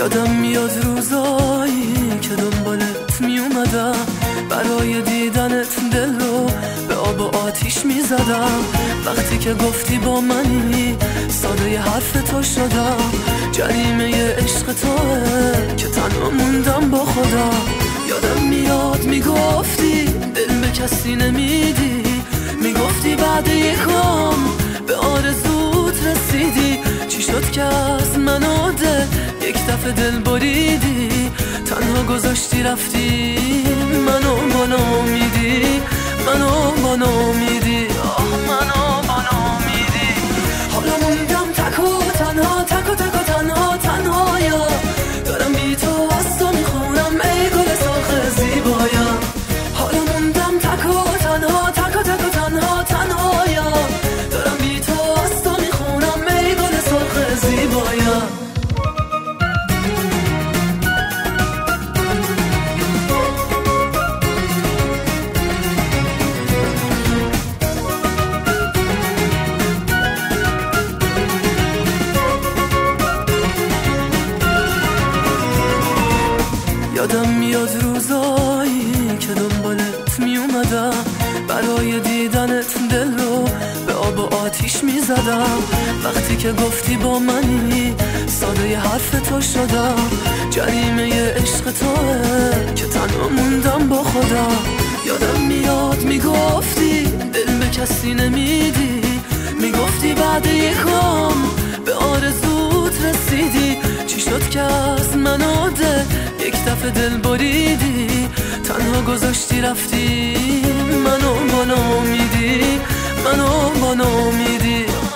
یادم میاد روزایی که دنبالت میومدم، برای دیدنت دل رو به آب و آتیش میزدم. وقتی که گفتی با منی ساده ی حرف تو شدم. جریمه عشق توه که تنها موندم با خودم. یادم میاد میگفتی دل به کسی نمیدی، میگفتی بعد یکم به آرزوت رسیدی. چی شد که از من و دل یک دفعه دل بریدی؟ تنها گذاشتی رفتی منو با نامیدی، منو با نامیدی، منو با نامیدی. حالا موندم تک و تنها، تک و تک و تنها، تنهایا. دارم بی تو از تو میخونم ای گل سرخ زیبایا. حالا موندم تک و تنها، تک و تک و تنها، تنهایا. دارم بی تو از تو میخونم ای گل سرخ زیبایا. یادم میاد روزایی که دنبالت میومدم، برای دیدنت دل رو به آب و آتیش میزدم. وقتی که گفتی با منی ساده ی حرف تو شدم. جریمه عشق توه که تنها موندم با خودم. یادم میاد میگفتی دل به کسی نمیدی، میگفتی بعد یکم به آرزوت رسیدی. چی شد که از من و دل یک دفعه دل بریدی؟ تنها گذاشتی رفتی منو با نامیدی، منو با نامیدی.